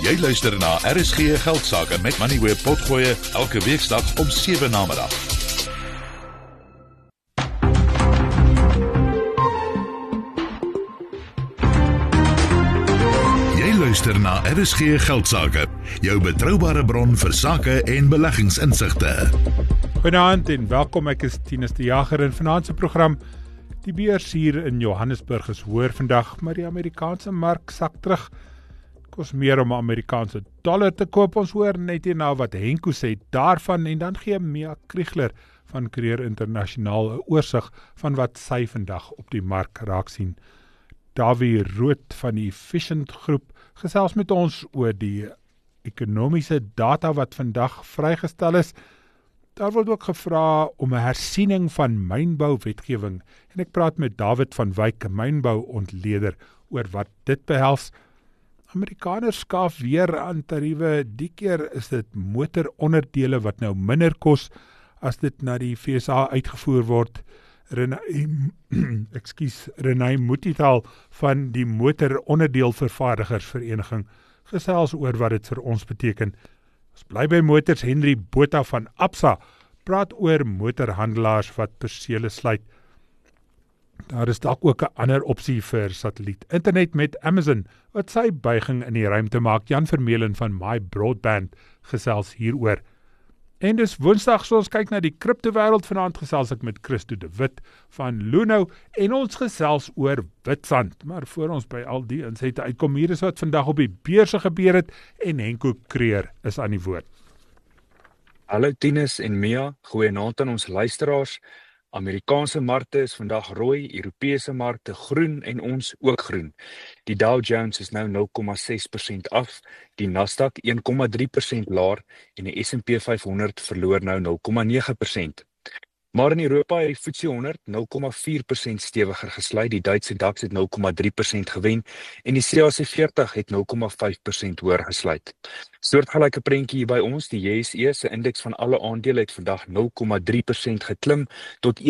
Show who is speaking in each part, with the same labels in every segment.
Speaker 1: Jy luister na RSG Geldsaake met Moneyweb Potgoe elke weeksdag om 7 namiddag. Jy luister na RSG Geldsaake, jou betroubare bron vir sake en beleggingsinsigte.
Speaker 2: Goeienaand en welkom, ek is Tinus de Jager in vanaand se program. Die beurs hier in Johannesburg is hoër vandag, maar die Amerikaanse mark sak terug. Kos meer om Amerikaanse dollar te koop. Ons hoor net hierna wat Henko sê daarvan en dan gee Mia Kriegler van Creer Internasionaal 'n oorsig van wat sy vandag op die mark raak sien. Davie Rood van die Efficient Groep gesels met ons oor die ekonomiese data wat vandag vrygestel is. Daar word ook gevra om 'n hersiening van mynbouwetgewing en ek praat met David van Wyk, 'n mynbouontleder, oor wat dit behels. Amerikaners skaaf weer aan tariewe. Die keer is dit motoronderdele wat nou minder kos as dit na die FSA uitgevoer word. Renay Mutital van die Motoronderdeelvervaardigersvereniging gesels oor wat dit vir ons beteken. Ons bly by motors. Henry Botha van Absa praat oor motorhandelaars wat persele sluit. Daar is dalk ook 'n ander opsie vir satelliet internet met Amazon, wat sy buiging in die ruimte maak. Jan Vermeulen van My Broadband gesels hieroor. En dis Woensdag, so ons kyk na die kriptowêreld. Vanaand gesels ek met Christo de Wit van Luno en ons gesels oor Witstrand. Maar voor ons by al die insette uitkom, hier is wat vandag op die beurse gebeur het en Henko Creer is aan die woord.
Speaker 3: Hallo Tinus en Mia, goeienaand aan ons luisteraars. Amerikaanse markte is vandag rooi, Europese markte groen en ons ook groen. Die Dow Jones is nou 0,6% af, die Nasdaq 1,3% laer en die S&P 500 verloor nou 0,9%. Maar in Europa het die FTSE 100 0,4% stewiger gesluit, die Duitse DAX het 0,3% gewen en die CAC 40 het 0,5% hoër gesluit. Soortgelyke prentjie hier by ons, die JSE se indeks van alle aandele het vandag 0,3% geklim tot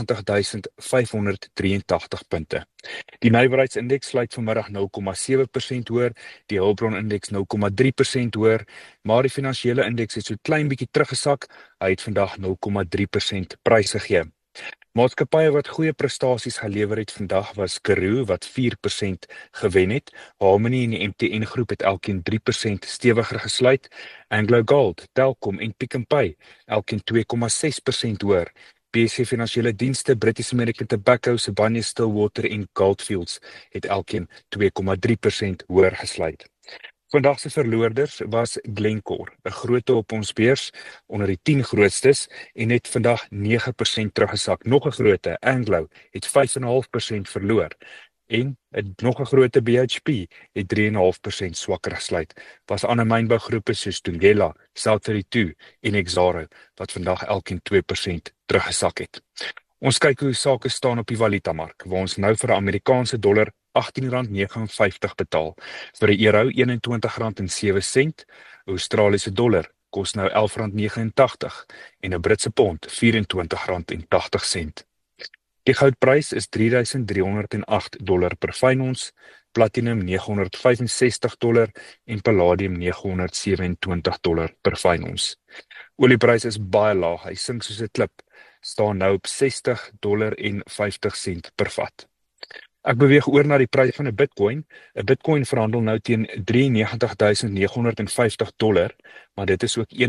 Speaker 3: 91.583 punte. Die nywerheidsindeks sluit vanmiddag 0,7% hoër, die hulpbronindeks 0,3% hoër, maar die finansiële indeks het so klein bietjie teruggesak, hy het vandag 0,3% pryse gegee. Maatskappye wat goeie prestasies gelewer het vandag was Karoo wat 4% gewen het, Harmony en die MTN groep het elkeen 3% stewiger gesluit, AngloGold, Telkom en Pick n Pay elkeen 2,6% hoër. BSC Finansiële Dienste, British American Tobacco, Sibanye-Stillwater en Goldfields het elkeen 2,3% hoër gesluit. Vandag se verloorders was Glencore, 'n grootte op ons beurs onder die 10 grootstes en het vandag 9% teruggesak. Nog 'n grootte, Anglo, het 5,5% verloor en nog 'n grootte BHP het 3,5% swakker gesluit. Was ander mynbougroepe soos Thungela, South32 en Exxaro wat vandag elkeen 2% teruggesak het. Ons kyk hoe sake staan op die valutamark, waar ons nou vir 'n Amerikaanse dollar R18,59 betaal, vir 'n euro R21,07, 'n Australiese dollar kos nou R11,89 en 'n Britse pond R24,80. Die goudprys is $3,308 per fyn ons, platinum $965 en palladium $927 per fyn ons. Olieprys is baie laag, hy sink soos 'n klip, staan nou op $60,50 per vat. Ek beweeg oor na die prys van 'n Bitcoin. 'n Bitcoin verhandel nou teen $93,950, maar dit is ook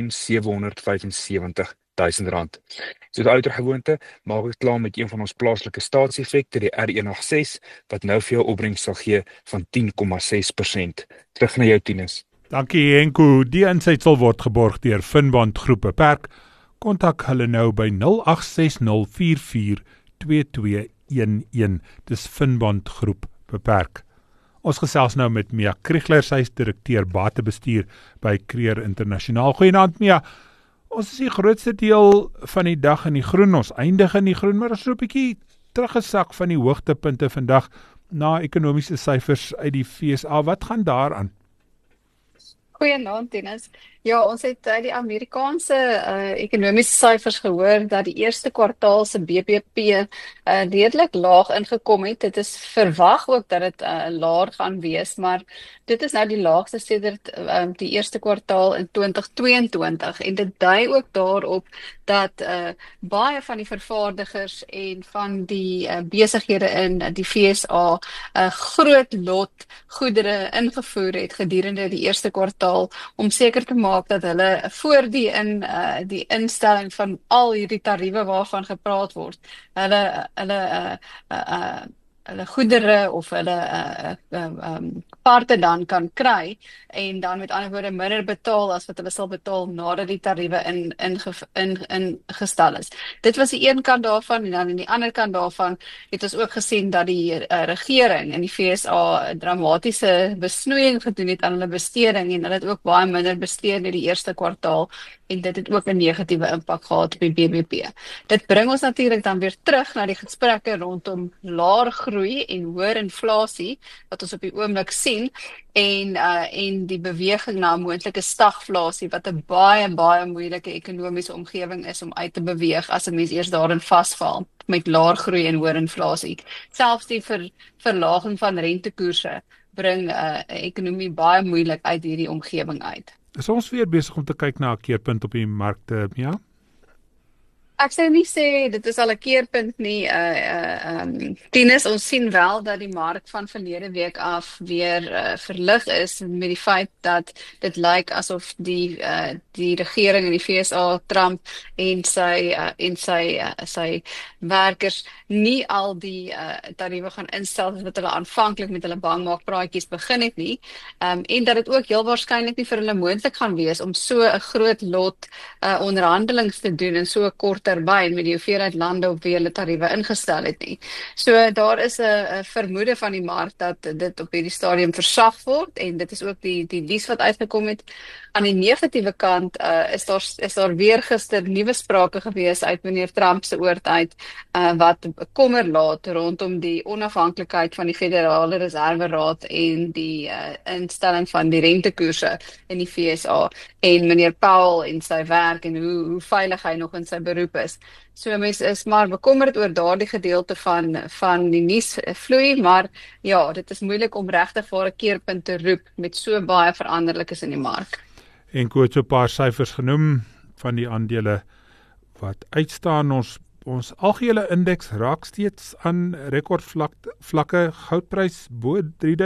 Speaker 3: R1,775,000. Soos oudergewoonte, maak ek klaar met een van ons plaaslike staatseffekte, die R186, wat nou vir jou opbrengs sal gee van 10,6%. Terug na jou, Tinus.
Speaker 2: Dankie Henko. Die insig sal word geborg deur Finbond Groep Beperk. Kontak hulle nou by 0860442211. Dis Finbond Groep Beperk. Ons gesels nou met Mia Kriegler, sy is direkteur batebestuur by Creer Internasionaal. Goeienaand Mia. Ons is die grootste deel van die dag in die groen, ons eindig in die groen, maar ons is 'n bietjie teruggesak van die hoogtepunte vandag na ekonomiese syfers uit die FSA. Wat gaan daaraan?
Speaker 4: Goeienaand, Tinus. Ja, ons het die Amerikaanse ekonomiese syfers gehoor dat die eerste kwartaal se BBP redelik laag ingekom het. Dit is verwag ook dat dit laer gaan wees, maar dit is nou die laagste sedert die eerste kwartaal in 2022 en dit dui ook daarop dat baie van die vervaardigers en van die besighede in die FSA 'n groot lot goedere ingevoer het gedurende die eerste kwartaal om seker te maak dat hulle voor die instelling van al hierdie tariewe waarvan gepraat word, hulle goedere of hulle parte dan kan kry en dan met ander woorde minder betaal as wat hulle sal betaal nadat die tariewe ingestel is. Dit was die een kant daarvan en dan aan die ander kant daarvan het ons ook gesien dat die regering in die FSA 'n dramatiese besnoeiing gedoen het aan hulle besteding en hulle het ook baie minder bestee in die eerste kwartaal en dit het ook 'n negatiewe impak gehad op die BBP. Dit bring ons natuurlik dan weer terug na die gesprekke rondom laer groei en hoër inflasie wat ons op die oomblik sien en die beweging na 'n moontlike stagflasie wat 'n baie moeilike ekonomiese omgewing is om uit te beweeg as 'n mens eers daarin vasval met laer groei en hoër inflasie. Selfs die verlaging van rentekoerse bring 'n ekonomie baie moeilik uit hierdie omgewing uit.
Speaker 2: Is ons weer besig om te kyk na 'n keerpunt op die markte, ja?
Speaker 4: Ek sou nie sê dit is al 'n keerpunt nie. Tinus, ons sien wel dat die mark van verlede week af weer verlig is met die feit dat dit lyk asof die regering in die FSA, Trump en sy werkers nie al die tariewe gaan instel wat hulle aanvanklik met hulle bangmaakpraatjies begin het nie. En dat dit ook heel waarskynlik nie vir hulle moontlik gaan wees om so 'n groot lot onderhandelings te doen in so 'n kort termyn met die hoeveelheid lande op wie hulle tariewe ingestel het nie. So daar is 'n vermoede van die mark dat dit op hierdie stadium versag word en dit is ook die nuus wat uitgekom het. Aan die negatiewe kant is daar weer gister nuwe sprake gewees uit meneer Trump se oord uit wat kommer laat rondom die onafhanklikheid van die Federale Reserveraad en die instelling van die rentekoerse in die FSA en meneer Powell en sy werk en hoe veilig hy nog in sy beroep is. So mense is maar bekommerd oor daardie gedeelte van die nuusvloei, maar ja, dit is moeilik om regtig vir 'n keerpunt te roep met so baie veranderlikes in die mark.
Speaker 2: En ek het so 'n paar syfers genoem van die aandele wat uitstaan. Ons algehele indeks raak steeds aan rekordvlakke, goudprys bo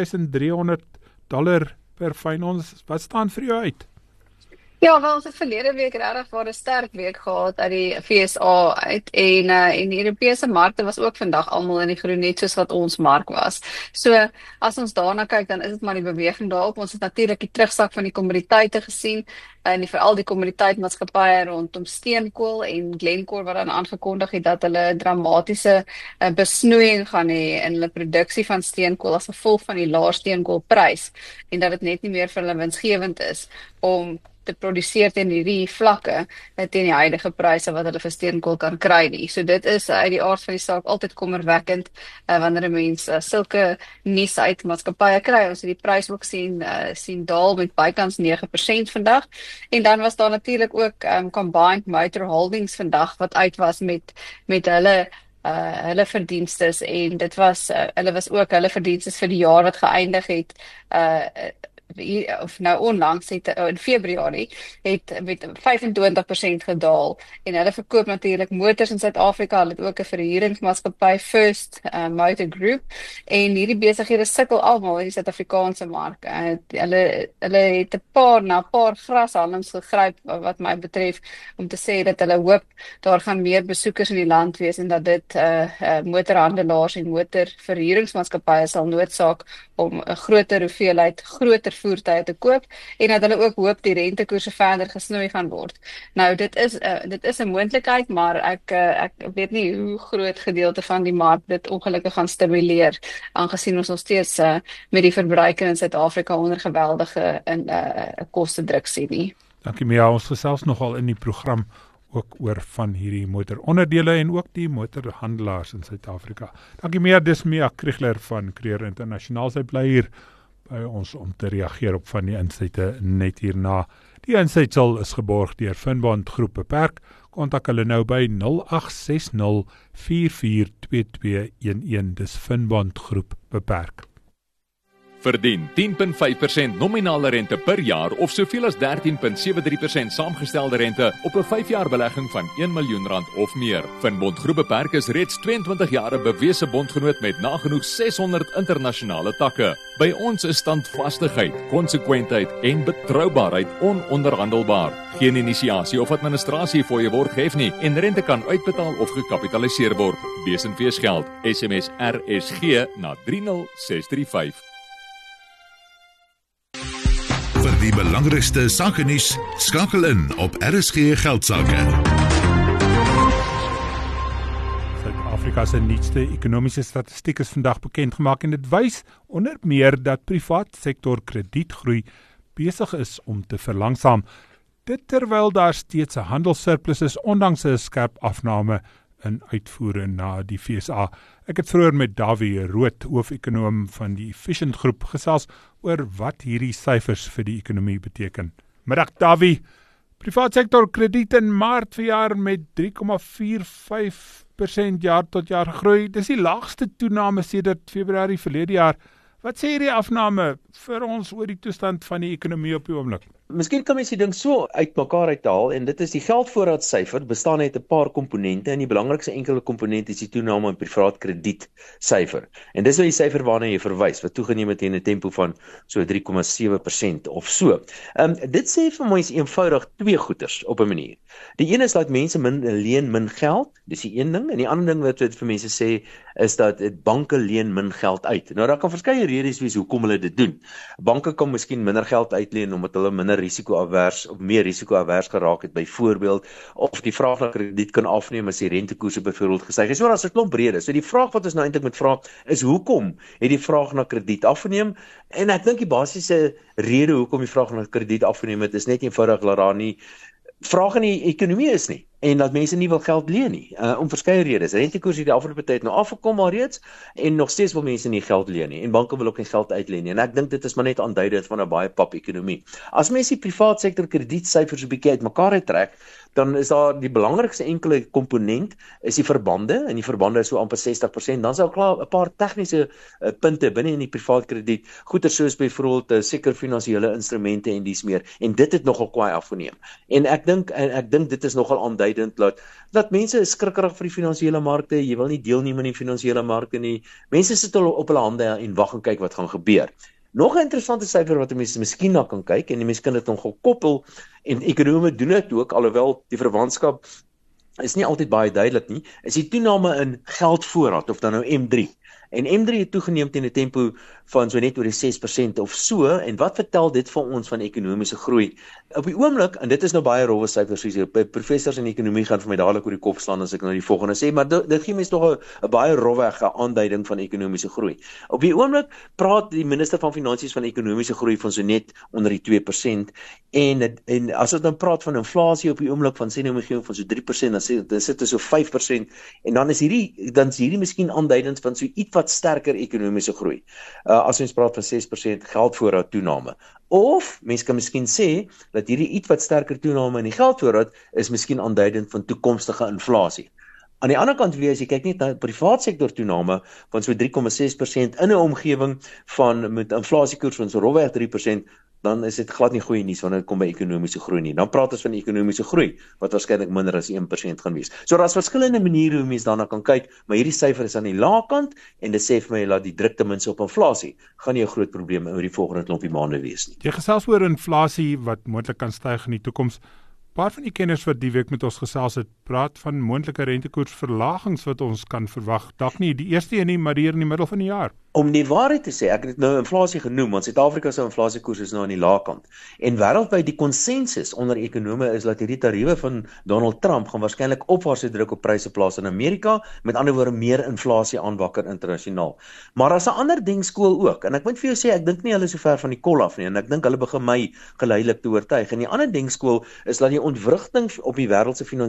Speaker 2: $3,300 per fyn ons. Wat staan vir jou uit?
Speaker 4: Ja, wel, ons het verlede week regtig 'n sterk week gehad uit die FSA uit en die Europese markte was ook vandag almal in die groen net soos wat ons mark was. So as ons daarna kyk, dan is dit maar die beweging daarop. Ons het natuurlik die terugsak van die kommoditeite gesien en veral die kommoditeitmaatskappye rondom steenkool en Glencore wat dan aangekondig het dat hulle 'n dramatiese besnoeiing gaan hê in hulle produksie van steenkool as gevolg van die lae steenkoolprys en dat dit net nie meer vir hulle winsgewend is om te produseer teen hierdie vlakke teen die huidige pryse wat hulle vir steenkool kan kry nie. So dit is uit die aard van die saak altyd kommerwekkend wanneer 'n mens sulke nuus uit maatskappye kry. Ons het die prys ook sien daal met bykans 9% vandag. En dan was daar natuurlik ook Combined Motor Holdings vandag wat uit was met hulle verdienstes en dit was hulle was ook hulle verdienstes vir die jaar wat geëindig het of nou onlangs het in Februarie het met 25% gedaal en hulle verkoop natuurlik motors in Suid-Afrika. Hulle het ook 'n verhuuringsmaatskappy First Motor Group en hierdie besighede sukkel almal in die Suid-Afrikaanse mark. Hulle het 'n paar grashalms gegryp wat my betref om te sê dat hulle hoop daar gaan meer besoekers in die land wees en dat dit motorhandelaars en motorverhuuringsmaatskappye sal noodsaak om 'n groter hoeveelheid groter voertuie te koop en dat hulle ook hoop die rentekoerse verder gesnoei gaan word. Nou dit is 'n moontlikheid, maar ek weet nie hoe groot gedeelte van die mark dit ongelukkig gaan stimuleer aangesien ons nog steeds met die verbruiker in Suid-Afrika onder geweldige kostedruk sien nie.
Speaker 2: Dankie Mia, ons gesels nogal in die program ook oor van hierdie motoronderdele en ook die motorhandelaars in Suid-Afrika. Dankie Mia, dis Mia Kriegler van Creer Internasionaal. Sy bly hier by ons om te reageer op van die insette net hierna. Die insetsel is geborg deur Finbond Groep Beperk. Kontak hulle nou by 0860 442211. Dis Finbond Groep Beperk.
Speaker 5: Verdien 10.5% nominale rente per jaar of soveel as 13.73% saamgestelde rente op 'n 5-jaar belegging van R1 miljoen of meer. Finbond Groep Beperk is reeds 22 jaar 'n bewese bondgenoot met nagenoeg 600 internasionale takke. By ons is standvastigheid, konsekwentheid en betroubaarheid ononderhandelbaar. Geen inisiasie of administrasie fooie word gehef nie en rente kan uitbetaal of gekapitaliseer word. Wees en wees geld. SMS RSG na 30635.
Speaker 1: Vir die belangrikste sakenuus, skakel in op RSG Geldsaake.
Speaker 2: Suid-Afrika se nuutste ekonomiese statistiek is vandag bekend gemaak en dit wys onder meer dat privaat sektor kredietgroei besig is om te verlangsaam. Dit terwyl daar steeds 'n handelssurplus is ondanks 'n skerp afname in uitvoere na die FSA. Ek het vroeër met Davie Rood, hoof-ekonoom van die Efficient Groep, gesels oor wat hierdie syfers vir die ekonomie beteken. Middag Davie, privaat sektor krediet in Maart verjaar met 3,45% jaar tot jaar gegroei. Dis die laagste toename sedert Februarie verlede jaar. Wat sê hierdie afname vir ons oor die toestand van die ekonomie op die oomblik?
Speaker 6: Miskien kan mens die ding so uit mekaar uithaal en dit is die geldvoorraadsyfer bestaan uit 'n paar komponente en die belangrikste enkele komponent is die toename in privaat kredietsyfer. En dis wel die syfer waarna jy verwys wat toegeneem het in 'n tempo van so 3,7% of so. Dit sê vir my is eenvoudig twee goeters op 'n manier. Die een is dat mense leen min geld, dis die een ding, en die ander ding wat dit vir mense sê is dat banke leen min geld uit. Nou daar kan verskeie redes wees hoekom hulle dit doen. Banke kan miskien minder geld uitleen omdat hulle minder risikoavers of meer risikoavers geraak het byvoorbeeld, of die vraag na krediet kan afneem as die rentekoerse byvoorbeeld gestyg het. So daar's 'n klomp redes. So die vraag wat ons nou eintlik moet vra is hoekom het die vraag na krediet afgeneem? En ek dink die basiese rede hoekom die vraag na krediet afgeneem het is net eenvoudig dat daar nie vraag in die ekonomie is nie en dat mense nie wil geld leen nie, om verskeie redes. Rentekoers het die afgelope tyd nou afgekom alreeds en nog steeds wil mense nie geld leen nie en banke wil ook nie geld uitleen nie en ek dink dit is maar net aanduidend van 'n baie pap ekonomie. As mense die privaat sektor kredietsyfers 'n bietjie uitmekaar uittrek, dan is daar die belangrikste enkele komponent is die verbande en die verbande is so amper 60%, dan is daar klaar 'n paar tegniese punte binne in die privaat krediet, goeder soos byvoorbeeld seker finansiële instrumente en dies meer en dit het nogal kwaai afgeneem. En ek dink dit is nogal aanduidend dat mense is skrikkerig vir die finansiële markte, jy wil nie deelneem in die finansiële markte nie. Mense sit al op hulle hande en wag en kyk wat gaan gebeur. Nog 'n interessante syfer wat mense miskien na kan kyk en mense kan dit nog gekoppel en ekonome doen dit ook alhoewel die verwantskap is nie altyd baie duidelik nie, is die toename in geldvoorraad of dan nou M3. En M3 het toegeneem teen 'n tempo van so net oor die 6% of so, en wat vertel dit vir ons van ekonomiese groei? Op die oomblik, en dit is nou baie rowwe syfers, professors in ekonomie gaan vir my dadelik oor die kop slaan as ek nou die volgende sê, maar dit gee mens nog 'n baie rowwege aanduiding van ekonomiese groei. Op die oomblik praat die minister van Finansies van ekonomiese groei van so net onder die 2%, en as ons dan praat van inflasie op die oomblik van sê nou omgewing van so 3%, dan sit dit so 5%, en dan is hierdie miskien aanduidend van so iets wat sterker ekonomiese groei. As ons praat van 6% geldvoorraad toename. Of mens kan miskien sê dat hierdie iets wat sterker toename in die geldvoorraad is miskien aanduidend van toekomstige inflasie. Aan die ander kant weer as jy kyk net na privaat sektor toename van so 3,6% in 'n omgewing van met inflasiekoers van so rowweg 3%, dan is dit glad nie goeie nuus wanneer dit kom by ekonomiese groei nie. Dan praat ons van ekonomiese groei wat waarskynlik minder as 1% gaan wees. So daar's verskillende maniere hoe mense daarna kan kyk, maar hierdie syfer is aan die lae kant en dit sê vir my dat die druk ten minste op inflasie gaan nie 'n groot probleem oor die volgende klompie maande wees nie.
Speaker 2: Jy gesels oor inflasie wat moontlik kan styg in die toekoms. Paar van die kenners wat die week met ons gesels het, praat van moontlike rentekoersverlagings wat ons kan verwag. Dalk nie die eerste een nie, maar hier in die middel van die jaar.
Speaker 6: Om die waarheid te sê, ek het nou inflasie genoem, want Suid-Afrika se inflasiekoers is nou aan die lae kant. En wêreldwyd die konsensus onder ekonome is dat hierdie tariewe van Donald Trump gaan waarskynlik opwaartse druk op pryse plaas in Amerika, met ander woorde meer inflasie aanwakker internasionaal. Maar as 'n ander denkskool ook, en ek moet vir jou sê, ek dink nie hulle is so ver van die kol af nie, en ek dink hulle begin my geleidelik te oortuig. En die ander denkskool is dat die ontwrigting op die wêreldse finansiële markte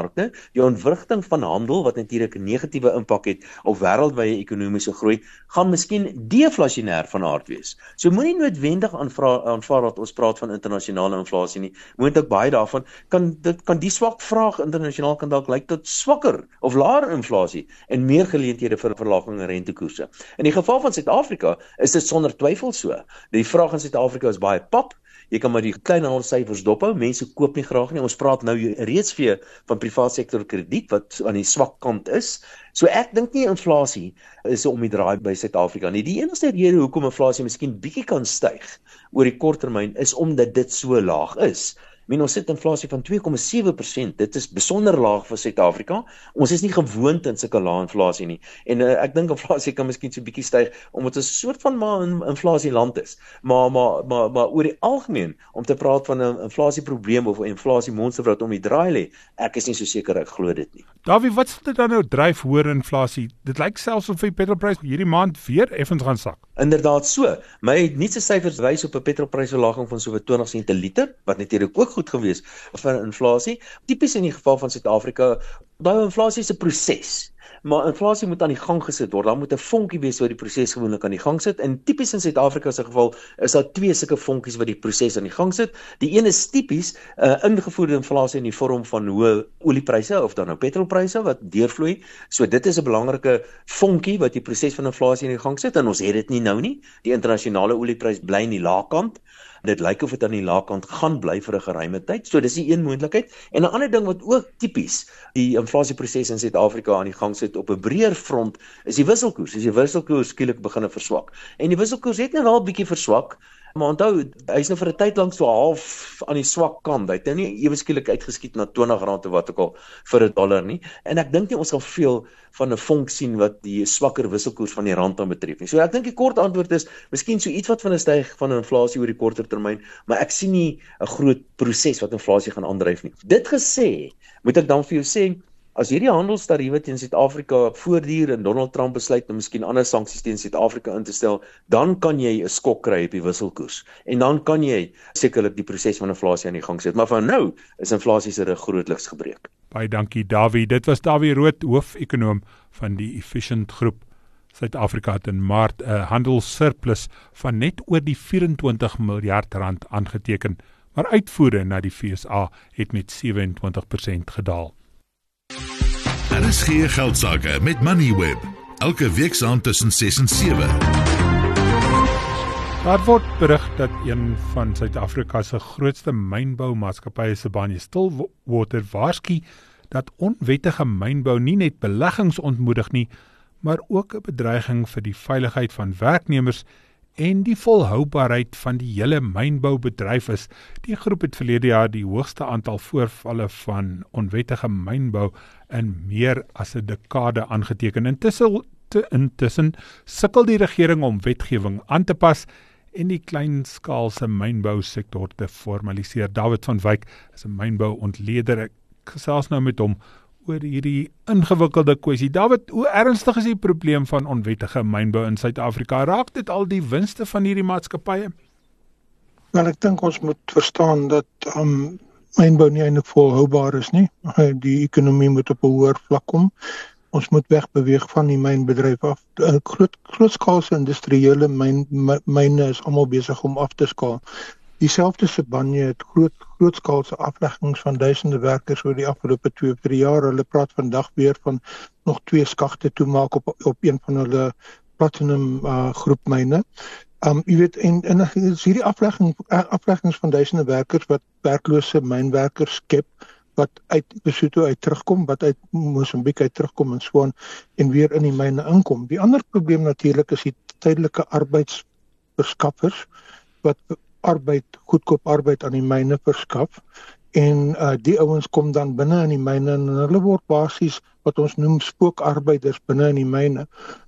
Speaker 6: markte, die ontwrigting van handel wat natuurlik 'n negatiewe impak het op wêreldwye ekonomiese groei, gaan miskien deflasionêr van aard wees. So moenie noodwendig aanvaar dat ons praat van internasionale inflasie nie. Moontlik baie daarvan kan die swak vraag internasionaal kan dalk lyk tot swakker of laer inflasie en meer geleenthede vir verlaging in rentekoerse. In die geval van Suid-Afrika is dit sonder twyfel so. Die vraag in Suid-Afrika is baie pap. Jy kan maar die kleinhandelsyfers dophou, mense koop nie graag nie. Ons praat nou reeds weer van private sektor krediet wat aan die swak kant is. So ek dink nie inflasie is om die draai by Suid-Afrika nie. Die enigste rede hoekom inflasie miskien bietjie kan styg oor die kort termyn is omdat dit so laag is. Ons sit inflasie van 2,7%, dit is besonder laag vir Suid-Afrika. Ons is nie gewoond in sulke lae inflasie nie. En ek dink inflasie kan miskien so bietjie styg omdat ons 'n soort van maar 'n inflasieland is. Maar oor die algemeen om te praat van 'n inflasieprobleem of 'n inflasiemonster wat om die draai lê, ek is nie so seker ek glo dit nie.
Speaker 2: Davie, wat sal dit dan nou dryf hoër inflasie? Dit lyk selfs of die petrolprys hierdie maand weer effens gaan sak.
Speaker 6: Inderdaad so. My nuutste syfers wys op 'n petrolprysverlaging van so 20 sent per liter, wat natuurlik ook goed gewees vir inflasie. Tipies in die geval van Suid-Afrika, daai inflasie is 'n proses. Maar inflasie moet aan die gang gesit word. Daar moet 'n vonkie wees wat die proses gewoonlik aan die gang sit. En tipies in Suid-Afrika se geval is daar twee sulke vonkies wat die proses aan die gang sit. Die een is tipies ingevoerde inflasie in die vorm van hoë oliepryse of dan nou petrolpryse wat deurvloei. So dit is 'n belangrike vonkie wat die proses van inflasie aan die gang sit en ons het dit nie nou nie. Die internasionale olieprys bly in die laagkant. Dit lyk of dit aan die laagkant gaan bly vir 'n geruime tyd. So dis die een moontlikheid. En 'n ander ding wat ook tipies die inflasieproses in Suid-Afrika aan die gang sit op 'n breër front is die wisselkoers. As die wisselkoers skielik begin verswak. En die wisselkoers het nou wel 'n bietjie verswak, maar onthou, hy is nou vir 'n tyd lank so half aan die swak kant. Hy het nou nie ewe skielik uitgeskiet na R20 of wat ook al vir 'n dollar nie. En ek dink nie ons gaan veel van 'n vonk sien wat die swakker wisselkoers van die rand aan betref nie. So ek dink die kort antwoord is miskien so iets wat van 'n styg van inflasie oor die korter termyn, maar ek sien nie 'n groot proses wat inflasie gaan aandryf nie. Dit gesê, moet ek dan vir jou sê, as hierdie handelstariewe teen Suid-Afrika voortduur en Donald Trump besluit om miskien ander sanksies teen Suid-Afrika in te stel, dan kan jy 'n skok kry op die wisselkoers. En dan kan jy sekerlik die proses van inflasie aan die gang sit. Maar van nou is inflasie se rug grootliks gebreek.
Speaker 2: Baie dankie Davie. Dit was Davie Rood, hoof-ekonoom van die Efficient Groep. Suid-Afrika het in Maart 'n handelssurplus van net oor die 24 miljard rand aangeteken, maar uitvoere na die FSA het met 27% gedaal.
Speaker 1: RSG Geldsaake met Moneyweb. Elke week saam tussen 6 en 7.
Speaker 2: Daar word berig dat een van Suid-Afrika se grootste mynboumaatskappye, Sibanye-Stillwater, waarsku dat onwettige mynbou nie net beleggings ontmoedig nie, maar ook 'n bedreiging vir die veiligheid van werknemers en die volhoubaarheid van die hele mynboubedryf is. Die groep het verlede jaar die hoogste aantal voorvalle van onwettige mynbou in meer as 'n dekade aangeteken. Intussen sukkel die regering om wetgewing aan te pas en die kleinskaalse mynbousektor te formaliseer. David van Wyk is 'n mynbouontleder. Ek gesels nou met hom oor hierdie ingewikkelde kwessie. David, hoe ernstig is die probleem van onwettige mynbou in Suid-Afrika? Raak dit al die winste van hierdie maatskappye?
Speaker 7: Wel, ek dink ons moet verstaan dat mynbou nie eintlik volhoubaar is nie. Die ekonomie moet op 'n hoër vlak kom. Ons moet wegbeweeg van die mynbedryf af. Grootskaalse industriële myne is almal besig om af te skaal. Dieselfde Sibanye het grootskaalse afleggings van duisende werkers oor die afgelope 2-3 jaar. Hulle praat vandag weer van nog 2 skagte toemaak op een van hulle platinum groepmyne. Jy weet, en is hierdie afleggings van duisende werkers wat werklose mynwerkers skep, wat uit Lesotho uit terugkom, wat uit Mosambiek uit terugkom en so aan, en weer in die myne inkom. Die ander probleem natuurlik is die tydelike arbeidsverskaffers wat goedkoop arbeid aan die myne verskaf, en die ouens kom dan binne in die myne en hulle word basies wat ons noem spookarbeiders binne in die myne.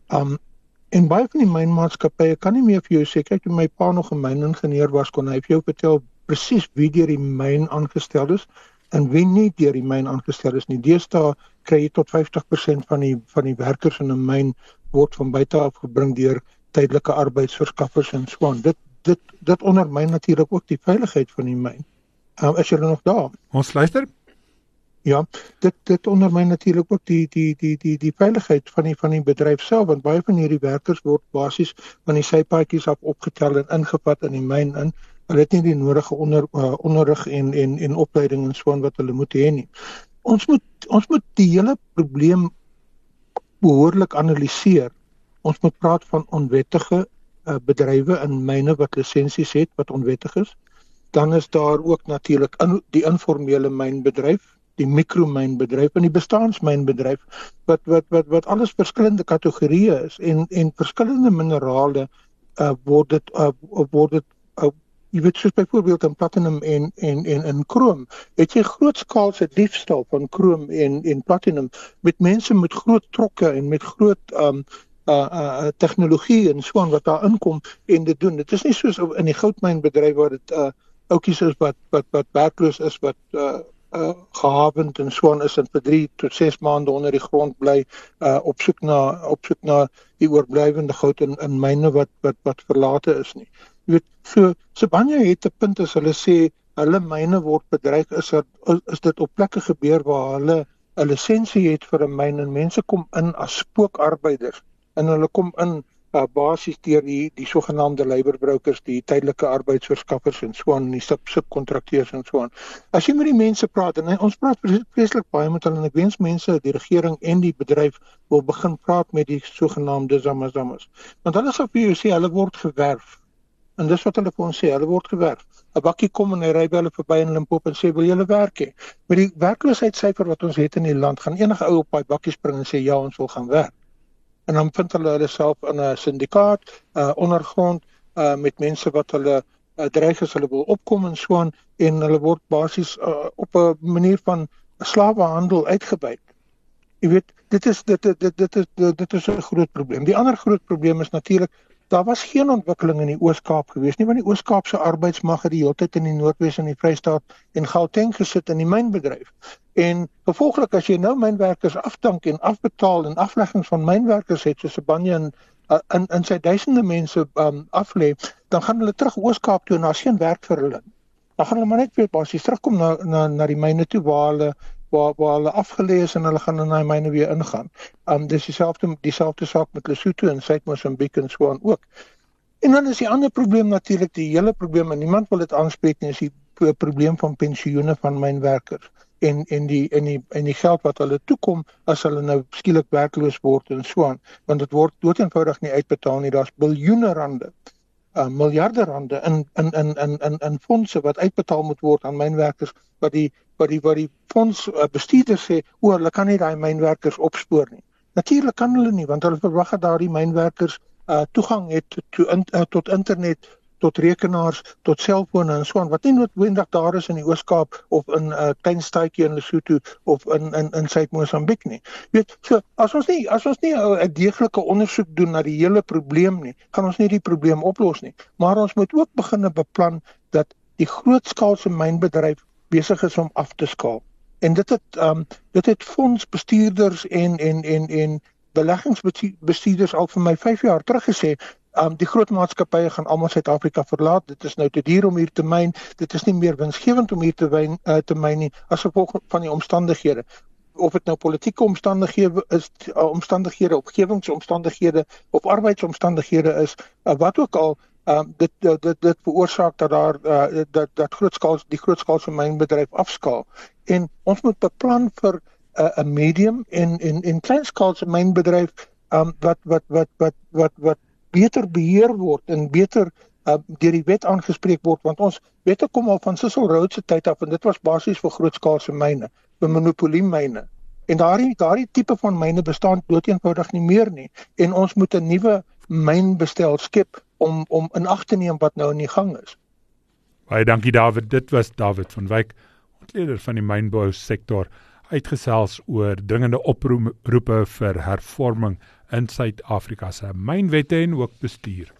Speaker 7: En baie van die mynmaatskappye kan nie meer vir jou sê, kyk, toe my pa nog 'n myningenieur was, kon hy vir jou vertel presies wie deur die myn aangestel is en wie nie deur die myn aangestel is nie. Deesdae kry jy tot 50% van die werkers in 'n myn word van buite af gebring deur tydelike arbeidsverskaffers en so aan. Dit ondermyn natuurlik ook die veiligheid van die myn. Is julle nog daar?
Speaker 2: Ons luister.
Speaker 7: Ja, dit ondermyn natuurlik ook die veiligheid van die bedryf self, want baie van hierdie werkers word basies van die sypaadjies af opgetel en ingevat in die myn in. Hulle het nie die nodige onderrig en opleiding en so aan wat hulle moet hê nie. Ons moet die hele probleem behoorlik analiseer. Ons moet praat van onwettige bedrywe in myne wat lisensies het wat onwettig is. Dan is daar ook natuurlik die informele mynbedryf, die mikromynbedryf en die bestaansmynbedryf wat alles verskillende kategorieë is en verskillende minerale word dit jy weet soos byvoorbeeld in platinum en in krom, het jy grootskaalse diefstal van krom en platinum met mense met groot trokke en met groot tegnologie en so aan wat daar inkom en dit doen. Dit is nie soos in die goudmynbedryf waar dit ouetjies is wat werkloos is, wat gehavend en so aan is en vir 3 tot 6 maande onder die grond bly op soek na die oorblywende goud in myne wat verlate is nie. Jy weet, so Sibanye het 'n punt as hulle sê hulle myne word bedreig, is dit op plekke gebeur waar hulle 'n lisensie het vir 'n myn en mense kom in as spookarbeiders en hulle kom in basies deur die sogenaamde labor brokers, die tydelike arbeidsverskaffers en so aan, die subkontrakteurs en so aan. As jy met die mense praat, en ons praat vreeslik baie met hulle, en ek wens mense, die regering en die bedryf wil begin praat met die sogenaamde zamazamas. Want hulle sal vir jou sê, hulle word gewerf. En dis wat hulle vir ons sê, hulle word gewerf. 'n Bakkie kom en hy ry by hulle verby in Limpopo en sê, wil julle werk hê? Met die werkloosheidssyfer wat ons het in die land, gaan enige ou op daai bakkie spring en sê, ja, ons wil gaan werk. En dan vind hulle self in 'n syndikaat, ondergrond, met mense wat hulle dreig as hulle wil opkom en so aan, en hulle word basies op 'n manier van slawehandel uitgebuit. Jy weet, dit is 'n groot probleem. Die ander groot probleem is natuurlik, daar was geen ontwikkeling in die Oos-Kaap gewees nie, want die Oos-Kaapse arbeidsmag het die hele tyd in die Noordwes en die Vrystaat en Gauteng gesit in die mynbedryf. En gevolglik as jy nou mynwerkers afdank en afbetaal en afleggings van mynwerkers het, soos Sibanye in sy duisende mense aflê, dan gaan hulle terug Oos-Kaap toe en daar's geen werk vir hulle. Dan gaan hulle maar net weer basies terugkom na die myne toe waar hulle afgelê is en hulle gaan in daai myne weer ingaan. Dis dieselfde saak met Lesotho en Suid-Mosambik en so aan ook. En dan is die ander probleem natuurlik, die hele probleem, en niemand wil dit aanspreek nie, is die probleem van pensioene van mynwerkers en die geld wat hulle toekom as hulle nou skielik werkloos word en so aan, want dit word doodeenvoudig nie uitbetaal nie. Daar's biljoene rande, miljarde rande in fondse wat uitbetaal moet word aan mynwerkers wat die fondsbestuurders sê, hulle kan nie daai mynwerkers opspoor nie. Natuurlik kan hulle nie, want hulle verwag dat daardie mynwerkers toegang het tot internet, tot rekenaars, tot selfone en so aan, wat nie noodwendig daar is in die Oos-Kaap of in 'n klein staatjie in Lesotho of in Suid-Mosambik nie. Weet, so as ons nie 'n deeglike ondersoek doen na die hele probleem nie, gaan ons nie die probleem oplos nie. Maar ons moet ook begin beplan dat die grootskaalse mynbedryf besig is om af te skaal. En dit het fondsbestuurders en beleggingsbestuurders al vir my 5 jaar terug gesê. Die groot maatskappye gaan almal Suid-Afrika verlaat. Dit is nou te duur om hier te myn. Dit is nie meer winsgewend om hier te myn nie as gevolg van die omstandighede. Of dit nou politieke omstandighede is, omgewingsomstandighede of arbeidsomstandighede is, wat ook al, dit veroorsaak dat die grootskaalse mynbedryf afskaal. En ons moet beplan vir 'n medium en kleinskaalse mynbedryf wat beter beheer word en beter deur die wet aangespreek word, want ons wette kom al van Cecil Rhodes se tyd af en dit was basies vir grootskaalse myne, vir monopoliemyne. En daardie tipe van myne bestaan doodeenvoudig nie meer nie. En ons moet 'n nuwe mynbestel skep om in ag te neem wat nou in die gang is.
Speaker 2: Baie dankie David. Dit was David van Wyk, ontleder van die mynbousektor, uitgesels oor dringende oproepe vir hervorming in Suid-Afrika se mynwette en ook bestuur.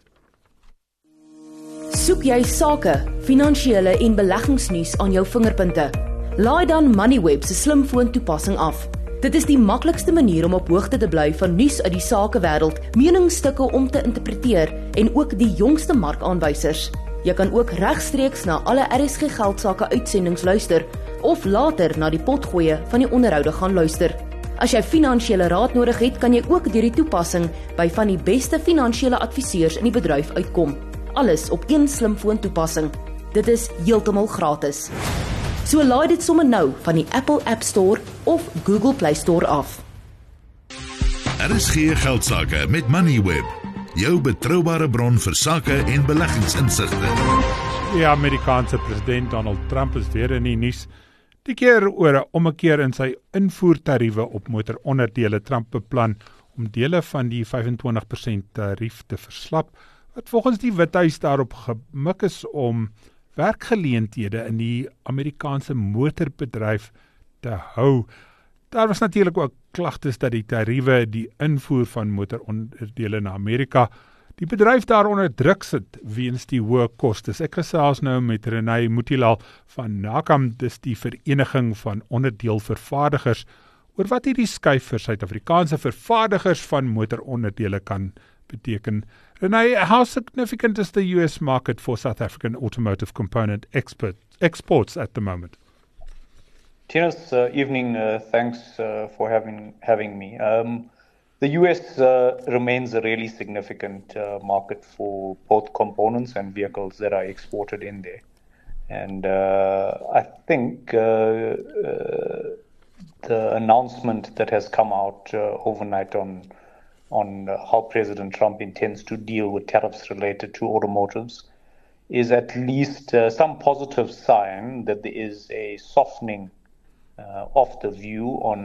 Speaker 8: Soek jy sake, finansiële en beleggingsnuus aan jou vingerpunte? Laai dan Moneyweb se slimfoon toepassing af. Dit is die maklikste manier om op hoogte te bly van nuus uit die sakewêreld, meningsstukke om te interpreteer en ook die jongste markaanwysers. Jy kan ook regstreeks na alle RSG Geldsaake uitsendings luister of later na die potgoeie van die onderhoude gaan luister. As jy finansiële raad nodig het, kan jy ook deur die toepassing by van die beste finansiële adviseurs in die bedryf uitkom. Alles op een slimfoon toepassing. Dit is heeltemal gratis. So laai dit sommer nou van die Apple App Store of Google Play Store af.
Speaker 1: RSG Geldsaake met Moneyweb, jou betroubare bron vir sake en beleggingsinsigte.
Speaker 2: Die Amerikaanse president Donald Trump is weer in die nuus. Die keer oor 'n ommekeer in sy invoertariewe op motoronderdele. Trump beplan om dele van die 25% tarief te verslap, wat volgens die Withuis daarop gemik is om werkgeleenthede in die Amerikaanse motorbedryf te hou. Daar was natuurlik ook klagtes dat die tariewe die invoer van motoronderdele na Amerika die bedryf daaronder druk sit weens die hoë kostes. Ek gesels nou met Renay Mutilal van NACAM, dis die Vereniging van Onderdeelvervaardigers, oor wat hierdie skuif vir Suid-Afrikaanse vervaardigers van motoronderdele kan beteken. Renay, how significant is the US market for South African automotive component exports at the moment?
Speaker 9: Tina's evening. Thanks for having me. The US remains a really significant market for both components and vehicles that are exported in there. And I think the announcement that has come out overnight on how President Trump intends to deal with tariffs related to automotives is at least some positive sign that there is a softening of the view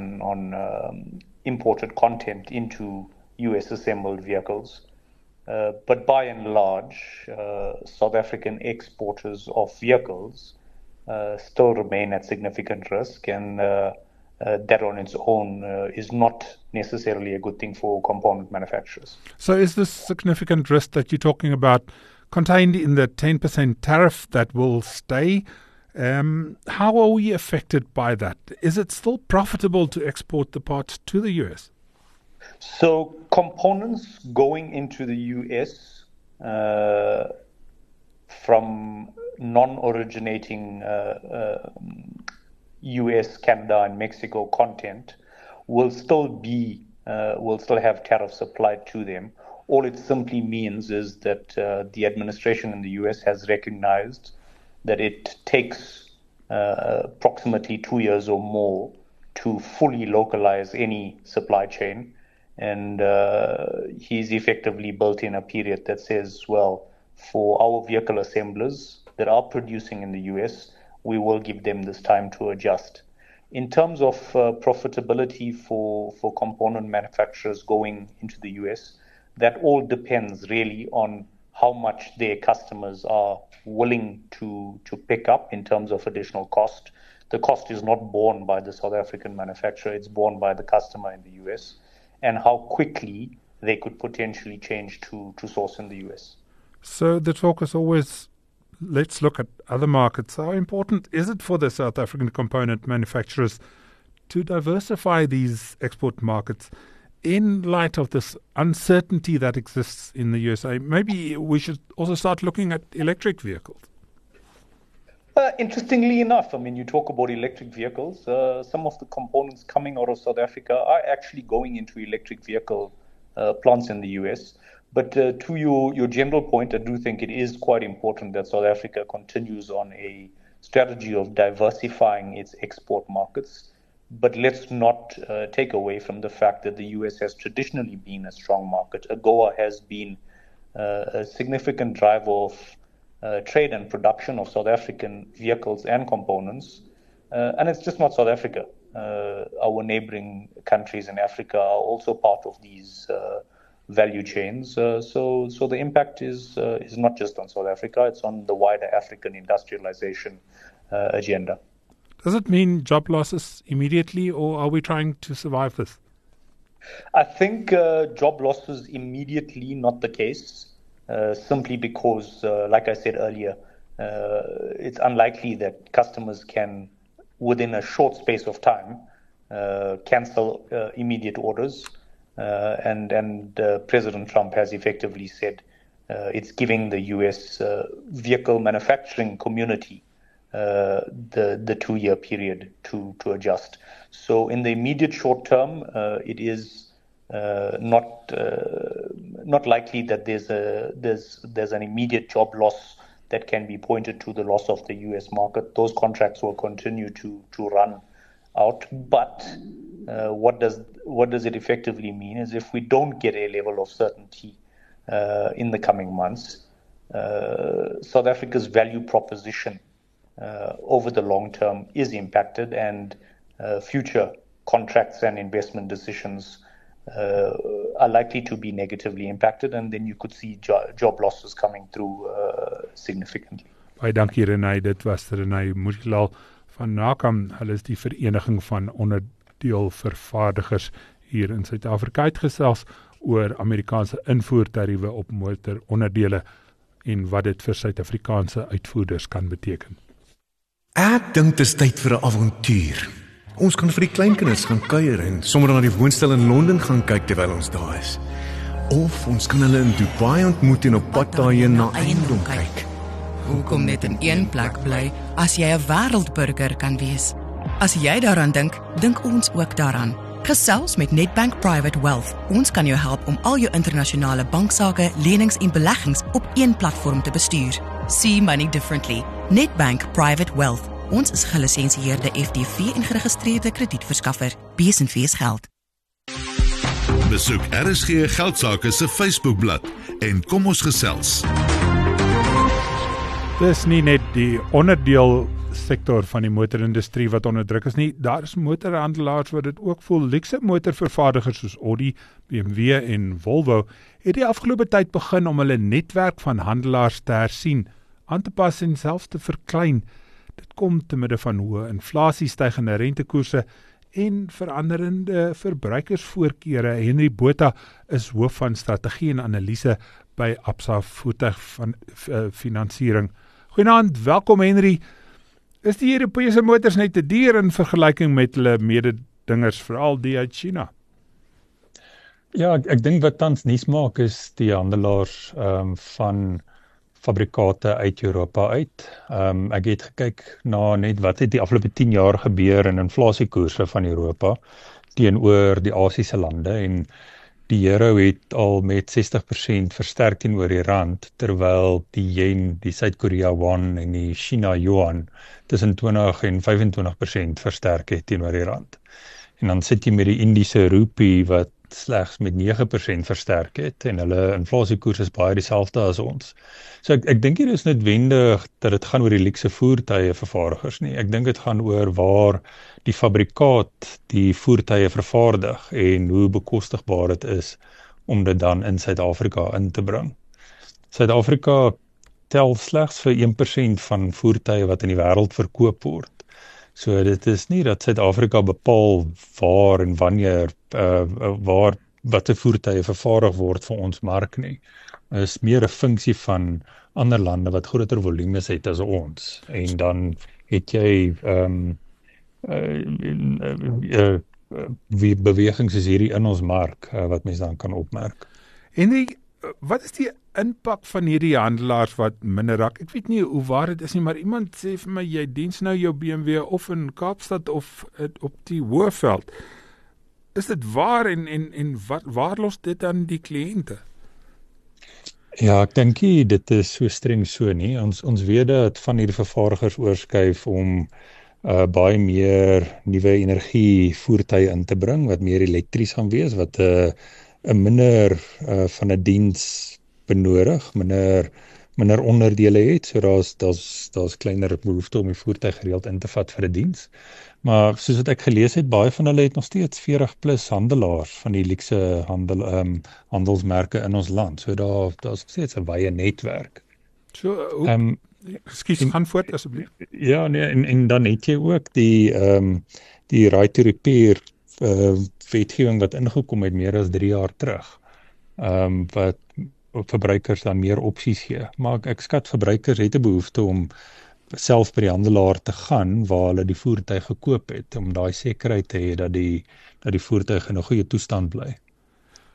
Speaker 9: on imported content into US assembled vehicles. But by and large, South African exporters of vehicles still remain at significant risk, and that on its own is not necessarily a good thing for component manufacturers.
Speaker 2: So is this significant risk that you're talking about contained in the 10% tariff that will stay? How are we affected by that? Is it still profitable to export the parts to the US?
Speaker 9: So components going into the US from non-originating US, Canada, and Mexico content will still have tariffs applied to them. All it simply means is that the administration in the US has recognized that it takes approximately 2 years or more to fully localize any supply chain. And he's effectively built in a period that says, well, for our vehicle assemblers that are producing in the US, we will give them this time to adjust. In terms of profitability for component manufacturers going into the US, that all depends really on how much their customers are willing to pick up in terms of additional cost. The cost is not borne by the South African manufacturer, it's borne by the customer in the US, and how quickly they could potentially change to source in the US.
Speaker 2: So the talk is always, let's look at other markets. How important is it for the South African component manufacturers to diversify these export markets in light of this uncertainty that exists in the USA? Maybe we should also start looking at electric vehicles.
Speaker 9: Interestingly enough, I mean, you talk about electric vehicles. Some of the components coming out of South Africa are actually going into electric vehicle plants in the US. But to your general point, I do think it is quite important that South Africa continues on a strategy of diversifying its export markets. But let's not take away from the fact that the US has traditionally been a strong market. AGOA has been a significant driver of trade and production of South African vehicles and components. And it's just not South Africa. Our neighboring countries in Africa are also part of these value chains. So the impact is not just on South Africa, it's on the wider African industrialization agenda.
Speaker 2: Does it mean job losses immediately, or are we trying to survive this?
Speaker 9: I think job losses immediately not the case, simply because, like I said earlier, it's unlikely that customers can, within a short space of time, cancel immediate orders. And President Trump has effectively said it's giving the U.S. vehicle manufacturing community the 2-year period to adjust. So in the immediate short term, it is not likely that there's an immediate job loss that can be pointed to the loss of the US market. Those contracts will continue to run out. But what does it effectively mean is if we don't get a level of certainty in the coming months, South Africa's value proposition over the long term is impacted, and future contracts and investment decisions are likely to be negatively impacted, and then you could see job losses coming through significantly.
Speaker 2: Baie dankie Renay, dit was Renay Moerilal van NACAM. Hulle is die vereniging van onderdeelvervaardigers hier in Suid-Afrika, uitgesels oor Amerikaanse invoertariewe op motoronderdele en wat dit vir Suid-Afrikaanse uitvoerders kan beteken.
Speaker 10: Ek dink dit is tyd vir 'n avontuur. Ons kan vir die kleinkinders gaan kuier en sommer na die woonstel in Londen gaan kyk terwyl ons daar is. Of ons kan hulle in Dubai ontmoet en op pad daarheen na eiendom kyk.
Speaker 11: Hoekom net in een plek bly as jy 'n wêreldburger kan wees? As jy daaraan dink, dink ons ook daaraan. Gesels met Nedbank Private Wealth. Ons kan jou help om al jou internasionale banksaake, lenings en beleggings op een platform te bestuur. See money differently. Nedbank Private Wealth. Ons is gelisensieerde FDV en geregistreerde kredietverskaffer. B&V's geld.
Speaker 1: Besoek RSG Geldsaake se Facebookblad en kom ons gesels.
Speaker 2: Dis nie net die onderdeelsektor van die motorindustrie wat onder druk is nie, daar is motorhandelaars wat dit ook voel. Luxe motorvervaardigers soos Audi, BMW en Volvo het die afgelope tyd begin om hulle netwerk van handelaars te hersien, aan te pas en selfs te verklein. Dit kom te midde van hoë inflasie, stygende rentekoerse en veranderende verbruikersvoorkeure. Henry Botha is hoof van strategie en analise by Absa Voertuigfinansiering. Goeienaand, welkom Henry. Is die Europese motors net te duur in vergelyking met hulle mededingers, veral die uit China?
Speaker 12: Ja, ek dink wat tans nuus maak is die handelaars van fabrikate uit Europa uit. Ek het gekyk na net wat het die afgelope 10 jaar gebeur in inflasiekoerse van Europa teenoor die Asiese lande, en die euro het al met 60% versterk teenoor die rand, terwyl die yen, die Suid-Korea won en die China yuan tussen 20 en 25% versterk het teenoor die rand. En dan sit jy met die Indiese rupee wat slegs met 9% versterk het, en hulle inflasiekoers is baie dieselfde as ons. So ek dink hier is noodwendig dat dit gaan oor die luukse voertuie vervaardigers nie. Ek dink dit gaan oor waar die fabrikaat die voertuie vervaardig en hoe bekostigbaar dit is om dit dan in Suid-Afrika in te bring. Suid-Afrika tel slegs vir 1% van voertuie wat in die wêreld verkoop word. So dit is nie dat Suid-Afrika bepaal waar en wanneer watter voertuie vervaardig word vir ons mark nie. Dit is meer 'n funksie van ander lande wat groter volumes het as ons. En dan het jy bewegings is hierdie in ons mark wat mense dan kan opmerk.
Speaker 2: En wat is die impak van hierdie handelaars wat minder raak? Ek weet nie hoe waar dit is nie, maar iemand sê vir my, jy diens nou jou BMW of in Kaapstad of op die Hoëveld. Is dit waar en waar los dit dan die kliënte?
Speaker 12: Ja, ek dink dit is so streng so nie. Ons weet dat van hierdie vervaardigers oorskuif om baie meer nuwe energie voertuie in te bring, wat meer elektries gaan wees, wat 'n minder van 'n diens benodig, minder onderdele het, so daar's kleiner behoefte om die voertuig gereeld in te vat vir 'n diens. Maar soos wat ek gelees het, baie van hulle het nog steeds 40+ handelaars van die luukse handelsmerke in ons land. So daar's steeds 'n wye netwerk.
Speaker 2: So, gaan voort asseblief.
Speaker 12: Ja, nee, en dan het jy ook die right to repair wetgewing wat ingekom het meer as 3 jaar terug. Wat verbruikers dan meer opsies gee. Maar ek skat verbruikers het 'n behoefte om self by die handelaar te gaan waar hulle die voertuig gekoop het, om daai sekerheid te hê dat die voertuig in 'n goeie toestand bly.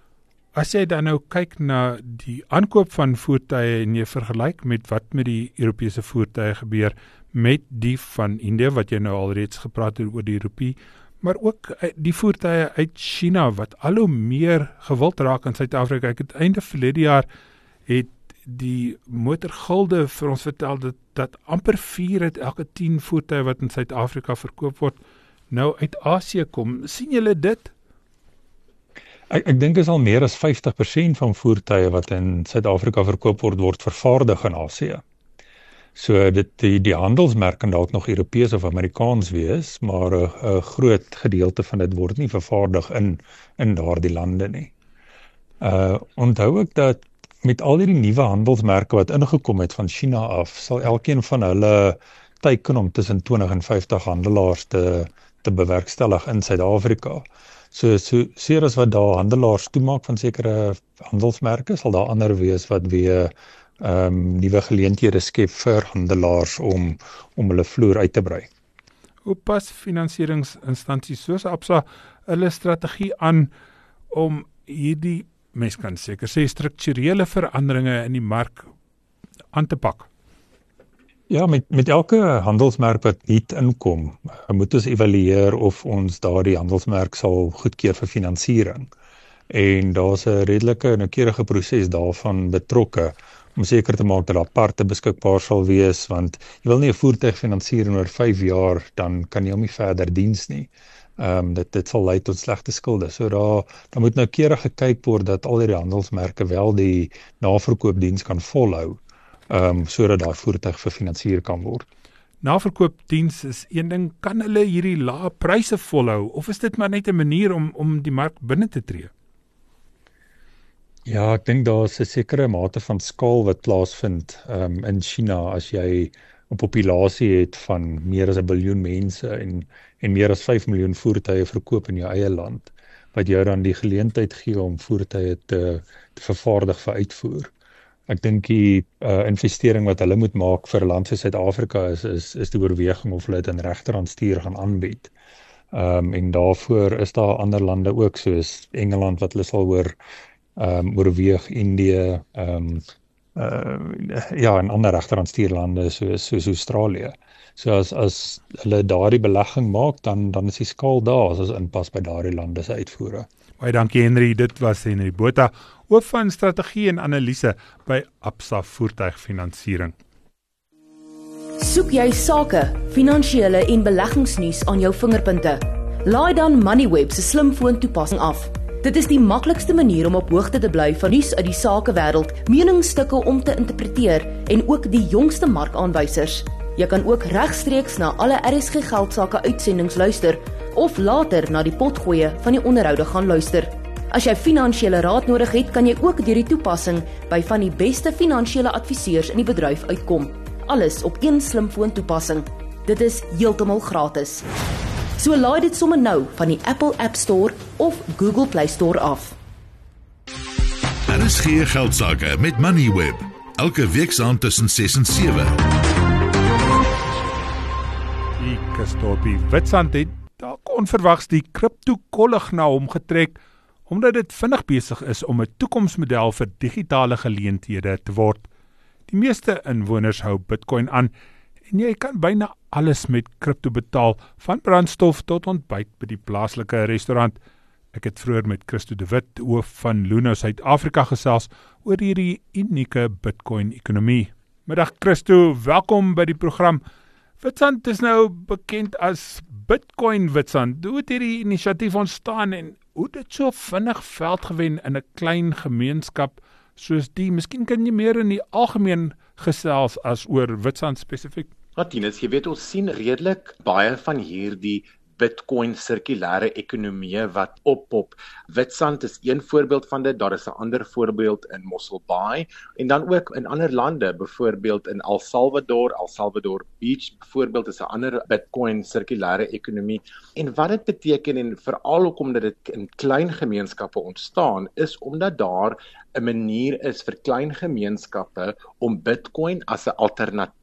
Speaker 2: As jy dan nou kyk na die aankoop van voertuie en jy vergelyk met wat met die Europese voertuie gebeur met die van India, wat jy nou alreeds gepraat het oor die rupie, maar ook die voertuie uit China, wat al hoe meer gewild raak in Suid-Afrika. Ek het einde verlede jaar het die motorgilde vir ons vertel dat amper 4 uit elke 10 voertuie wat in Suid-Afrika verkoop word, nou uit Asië kom. Sien julle dit?
Speaker 12: Ek dink is al meer as 50% van voertuie wat in Suid-Afrika verkoop word vervaardig in Asië. So die handelsmerk kan dalk nog Europees of Amerikaans wees, maar 'n groot gedeelte van dit word nie vervaardig in daardie lande nie. Onthou ek dat met al hierdie nuwe handelsmerke wat ingekom het van China af, sal elkeen van hulle teiken om tussen 20 en 50 handelaars te bewerkstellig in Suid-Afrika. So seer as wat daar handelaars toemaak van sekere handelsmerke, sal daar ander wees wat weer nuwe geleenthede skep vir handelaars om hulle vloer uit te brei.
Speaker 2: Hoe pas finansieringsinstansies soos Absa hulle strategie aan om hierdie, mens kan seker sê, strukturele veranderinge in die mark aan te pak?
Speaker 12: Ja, met elke handelsmerk wat nuut inkom, moet ons evalueer of ons daardie handelsmerk sal goedkeur vir finansiering. En daar's 'n redelike noukeurige proses daarvan betrokke om seker te maak dat daar aparte beskikbaar sal wees, want jy wil nie 'n voertuig finansier en oor 5 jaar, dan kan jy hom nie verder diens nie. Dit sal lei tot slegte skulde. So daar moet noukeurig gekyk word dat al hierdie handelsmerke wel die naverkoopdiens kan volhou, sodat daai voertuig verfinansier kan word.
Speaker 2: Naverkoopdiens is een ding, kan hulle hierdie lae pryse volhou, of is dit maar net 'n manier om die mark binne te tree?
Speaker 12: Ja, ek dink daar is 'n sekere mate van skaal wat plaasvind in China as jy 'n populasie het van meer as 1 biljoen mense en meer as 5 miljoen voertuie verkoop in jou eie land, wat jou dan die geleentheid gee om voertuie te vervaardig vir uitvoer. Ek dink die investering wat hulle moet maak vir 'n land soos Suid-Afrika is die oorweging of hulle dit in regterhandstuur gaan aanbied. En daarvoor is daar ander lande ook, soos Engeland wat hulle sal oorweeg, Indië, en ander regterhandstuurlande soos Australië. So as hulle daardie belegging maak, dan is die skaal daar as ons inpas by daardie lande se uitvoere.
Speaker 2: Baie dankie Henry, dit was Henry Botha, hoof van strategie en analise by Absa Voertuigfinansiering.
Speaker 8: Soek jy sake, finansiële en beleggingsnuus aan jou vingerpunte? Laai dan MoneyWeb se slimfoon toepassing af. Dit is die maklikste manier om op hoogte te bly van nuus uit die sakewêreld, meningsstukke om te interpreteer en ook die jongste markaanwysers. Jy kan ook regstreeks na alle RSG Geldsaake uitsendings luister of later na die potgoeie van die onderhoude gaan luister. As jy finansiële raad nodig het, kan jy ook deur die toepassing by van die beste finansiële adviseurs in die bedryf uitkom. Alles op een slimfoon toepassing. Dit is heeltemal gratis. So laai dit sommer nou van die Apple App Store of Google Play Store af.
Speaker 1: RSG Geldsaake met MoneyWeb. Elke week saand tussen 6 en 7.
Speaker 2: Die Kastopie Witsand het dalk onverwags die kriptokollig na hom getrek, omdat dit vinnig besig is om 'n toekomsmodel vir digitale geleenthede te word. Die meeste inwoners hou Bitcoin aan en jy kan byna alles met kripto betaal, van brandstof tot ontbyt by die plaaslike restaurant. Ek het vroeër met Christo de Wit, hoof van Luno Suid-Afrika, gesels oor hierdie unieke Bitcoin-ekonomie. Middag Christo, welkom by die program. Witsand is nou bekend as Bitcoin Witsand. Hoe het hierdie inisiatief ontstaan en hoe dit so vinnig veld gewen in 'n klein gemeenskap soos die? Miskien kan jy meer in die algemeen gesels as oor Witsand spesifiek.
Speaker 13: Martinus, jy weet, ons sien redelik baie van hierdie Bitcoin sirkulêre ekonomie wat oppop. Witsand is een voorbeeld van dit, daar is 'n ander voorbeeld in Mossel Bay en dan ook in ander lande, byvoorbeeld in El Salvador Beach byvoorbeeld is 'n ander Bitcoin sirkulêre ekonomie. En wat dit beteken, en veral ook omdat dit in klein gemeenskappe ontstaan, is omdat daar 'n manier is vir klein gemeenskappe om Bitcoin as 'n alternatief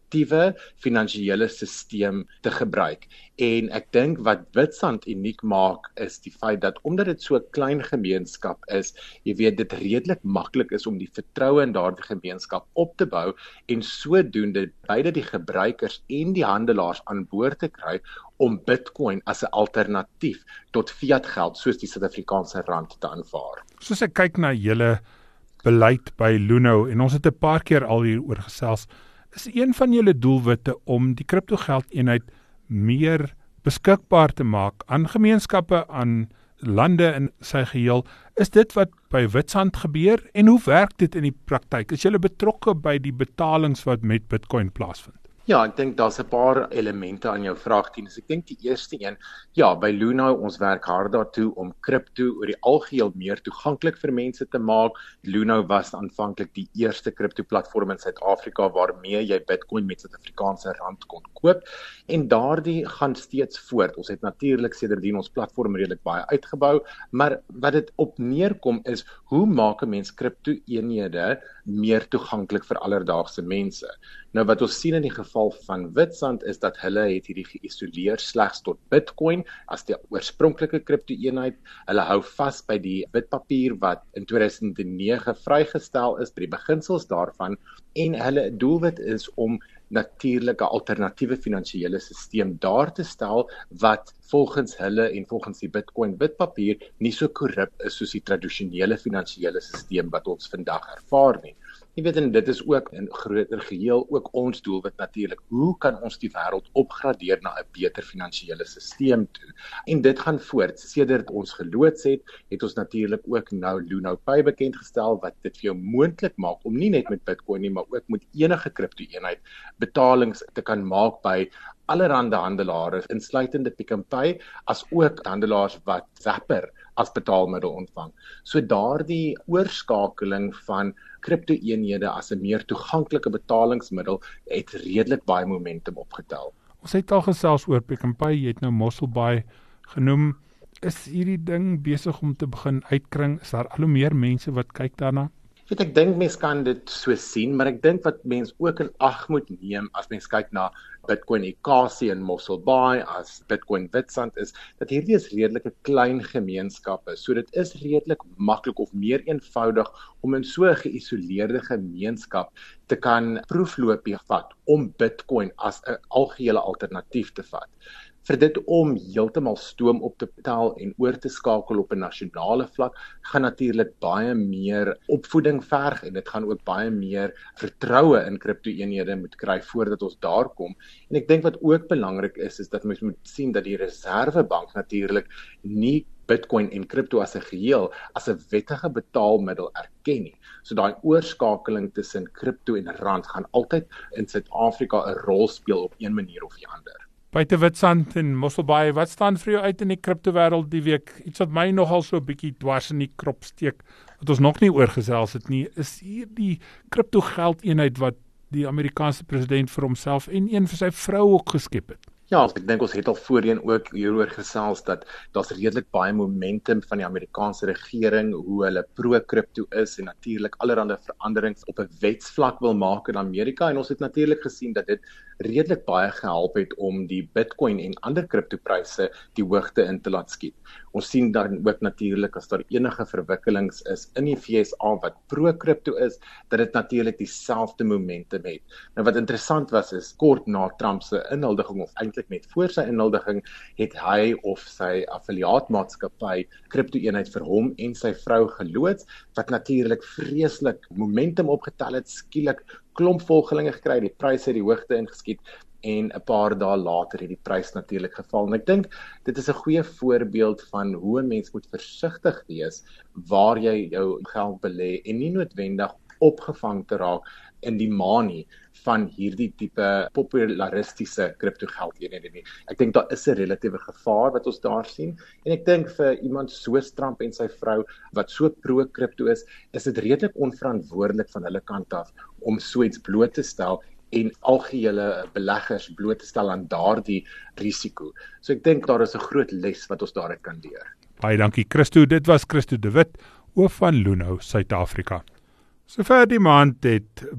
Speaker 13: alternatiewe finansiële stelsel te gebruik. En ek dink wat Witstrand uniek maak is die feit dat omdat dit so 'n klein gemeenskap is, jy weet dit redelik maklik is om die vertroue in daardie gemeenskap op te bou en sodoende beide die gebruikers en die handelaars aan boord te kry om Bitcoin as 'n alternatief tot fiat geld soos die Suid-Afrikaanse rand te aanvaar.
Speaker 2: Soos ek kyk na julle beleid by Luno en ons het 'n paar keer al hieroor gesels, is een van julle doelwitte om die kriptogeldeenheid meer beskikbaar te maak aan gemeenskappe, aan lande in sy geheel. Is dit wat by Witstrand gebeur en hoe werk dit in die praktyk? Is julle betrokke by die betalings wat met Bitcoin plaasvind?
Speaker 13: Ja, ek dink daar's 'n paar elemente aan jou vraag, Tinus. Ek dink die eerste een, ja, by Luno ons werk hard daartoe om kripto oor die algeheel meer toeganklik vir mense te maak. Luno was aanvanklik die eerste kripto-platform in Suid-Afrika waarmee jy Bitcoin met Suid-Afrikaanse rand kon koop en daardie gaan steeds voort. Ons het natuurlik sedertdien ons platform redelik baie uitgebou, maar wat dit op neerkom is, hoe maak 'n mens kripto-eenhede meer toeganklik vir alledaagse mense? Nou wat ons sien in die geval van Witstrand is dat hulle het hierdie geïsoleer slegs tot Bitcoin as die oorspronklike kripto-eenheid. Hulle hou vas by die witpapier wat in 2009 vrygestel is by die beginsels daarvan en hulle doelwit is om natuurlike alternatiewe finansiële stelsel daar te stel wat volgens hulle en volgens die Bitcoin witpapier nie so korrup is soos die tradisionele finansiële stelsel wat ons vandag ervaar nie. Jy weet, en dit is ook in groter geheel ook ons doelwit natuurlik. Hoe kan ons die wêreld opgradeer na 'n beter finansiële stelsel toe? En dit gaan voort. Sedert ons geloods het ons natuurlik ook nou Luno Pay bekend gestel wat dit vir jou moontlik maak om nie net met Bitcoin nie, maar ook met enige kripto-eenheid betalings te kan maak by allerhande handelaars, insluitende Pick n Pay, as ook handelaars wat Zapper as betaalmiddel ontvang. So daardie oorskakeling van kripto-eenhede as 'n meer toeganklike betalingsmiddel het redelik baie momentum opgetel.
Speaker 2: Ons het al gesels oor Pick n Pay, jy het nou Mosselbaai genoem. Is hierdie ding besig om te begin uitkring? Is daar al hoe meer mense wat kyk daarna?
Speaker 13: Ek dink mense kan dit so sien, maar ek dink wat mense ook in ag moet neem as mense kyk na Bitcoin Ekasi en Mosselbaai as Bitcoin Witstrand is, dat hierdie is redelike klein gemeenskappe. So dit is redelik maklik of meer eenvoudig om in so 'n geïsoleerde gemeenskap te kan proefloopie vat om Bitcoin as 'n algehele alternatief te vat. Vir dit om heeltemal stoom op te tel en oor te skakel op 'n nasionale vlak, gaan natuurlik baie meer opvoeding verg en dit gaan ook baie meer vertroue in kripto-eenhede moet kry voordat ons daar kom. En ek dink wat ook belangrik is dat mens moet sien dat die Reserwebank natuurlik nie Bitcoin en kripto as 'n geheel as 'n wettige betaalmiddel erken nie. So daai oorskakeling tussen kripto en rand gaan altyd in Suid-Afrika 'n rol speel op een manier of die ander.
Speaker 2: Buite Witstrand en Mosselbaai, wat staan vir jou uit in die kriptowêreld die week? Iets wat my nogal so 'n bietjie dwars in die krop steek, wat ons nog nie oorgesels het nie, is hier die kriptogeldeenheid wat die Amerikaanse president vir homself en een vir sy vrou ook geskep het.
Speaker 13: Ja, ek dink ons het al voorheen ook hieroor gesels dat daar's redelik baie momentum van die Amerikaanse regering hoe hulle pro-kripto is en natuurlik allerlei veranderings op 'n wetsvlak wil maak in Amerika en ons het natuurlik gesien dat dit redelik baie gehelp het om die Bitcoin en ander kriptopryse die hoogte in te laat skiet. Ons sien dan ook natuurlik as daar enige verwikkelings is in die VSA wat pro-kripto is, dat dit natuurlik dieselfde momentum het. Nou wat interessant was is kort na Trump se inhuldiging of eintlik net voor sy inhuldiging het hy of sy affiliaatmaatskappy kripto-eenheid vir hom en sy vrou geloods wat natuurlik vreeslik momentum opgetel het, skielik klomp volgelinge gekry, die pryse het die hoogte ingeskiet en 'n paar dae later het die prys natuurlik geval. En ek dink dit is 'n goeie voorbeeld van hoe 'n mens moet versigtig wees waar jy jou geld belê en nie noodwendig opgevang te raak in die manie van hierdie tipe popularistiese kriptogeldeenhede nie. Ek dink daar is 'n relatiewe gevaar wat ons daar sien en ek dink vir iemand soos Trump en sy vrou wat so pro-kripto is dit redelik onverantwoordelik van hulle kant af om so iets bloot te stel en algehele beleggers bloot te stel aan daardie risiko. So ek dink daar is 'n groot les wat ons daaruit kan leer.
Speaker 2: Baie dankie Christo, dit was Christo de Wit, hoof van Luno Suid-Afrika. Sover die maand het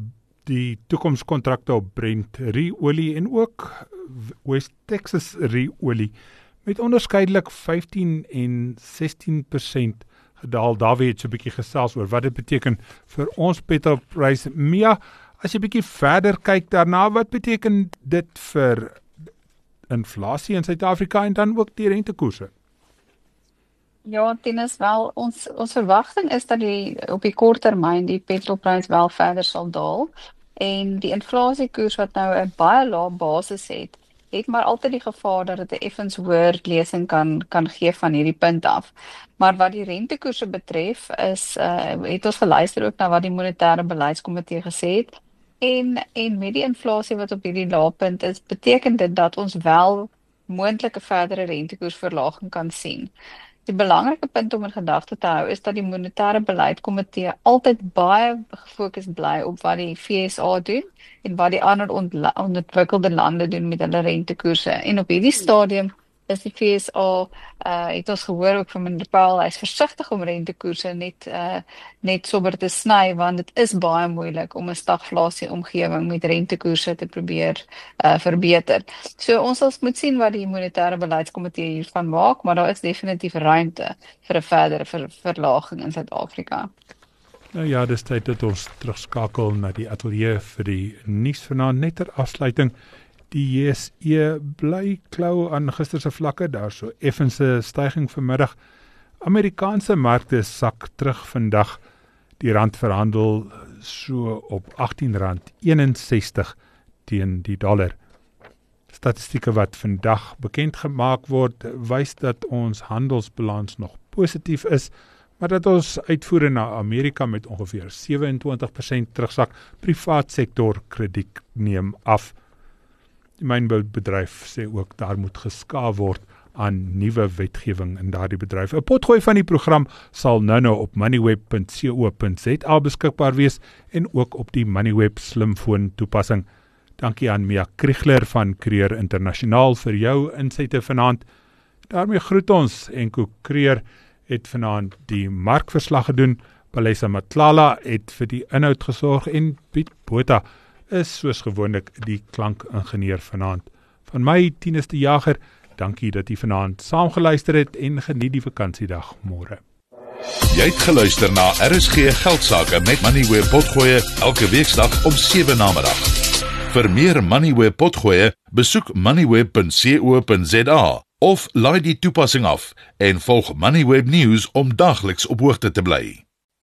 Speaker 2: die toekomskontrakte op Brent ruolie en ook West Texas ruolie met onderskeidelik 15 en 16% gedaal. Daar het so 'n bietjie gesels oor wat dit beteken vir ons petrolprys. Mia, as jy bietjie verder kyk daarna, wat beteken dit vir inflasie in Suid-Afrika en dan ook die rentekoerse?
Speaker 4: Ja, Tinus, wel, ons verwagting is dat op die kort termyn die petrolprys wel verder sal daal en die inflasiekoers wat nou 'n baie lae basis het maar altyd die gevaar dat dit 'n effens hoër lesing kan gee van hierdie punt af. Maar wat die rentekoerse betref het ons geluister ook na wat die monetêre beleidskomitee gesê het en met die inflasie wat op hierdie laepunt is, beteken dit dat ons wel moontlike verdere rentekoersverlaging kan sien. Die belangrike punt om in gedagte te hou is dat die monetêre beleidskomitee altyd baie gefokus bly op wat die FSA doen en wat die ander ontwikkelde lande doen met hulle rentekoerse. En op hierdie stadium is die FSA, het ons gehoor ook van meneer Powell, hy is versigtig om rentekoerse net sommer te sny, want dit is baie moeilik om 'n stagflasie omgewing met rentekoerse te probeer verbeter. So ons moet sien wat die monetêre beleidskomitee hiervan maak, maar daar is definitief ruimte vir 'n verdere verlaging in Suid-Afrika.
Speaker 2: Nou ja, dis tyd dat ons terugskakel na die ateljee vir die nuus vanaand. Net ter afsluiting, die JSE bly klou aan gister se vlakke, daar so effense styging vanmiddag. Amerikaanse markte sak terug vandag. Die rand verhandel so op R18.61 teen die dollar. Statistieke wat vandag bekend gemaak word, wys dat ons handelsbalans nog positief is, maar dat ons uitvoere na Amerika met ongeveer 27% terugsak. Privaat sektor krediet neem af. Die mynboubedryf sê ook daar moet geskaaf word aan nuwe wetgewing in daardie bedryf. 'n Potgooi van die program sal nou op moneyweb.co.za beskikbaar wees en ook op die Moneyweb slimfoon toepassing. Dankie aan Mia Kriegler van Creer Internasionaal vir jou insette vanaand. Daarmee groet ons en Creer het vanaand die markverslag gedoen. Palesa Matlala het vir die inhoud gesorg en Piet Botha is soos gewoonlik die klankingenieur vanaand. Van my, Tinus die Jager, dankie dat jy vanaand saamgeluister het en geniet die vakansiedag môre.
Speaker 1: Jy het geluister na RSG Geldsaake met Moneyweb Potgooi elke weeksdag om 7 namiddag. Vir meer Moneyweb Potgooi, besoek moneyweb.co.za of laai die toepassing af en volg Moneyweb News om dagliks op hoogte te bly.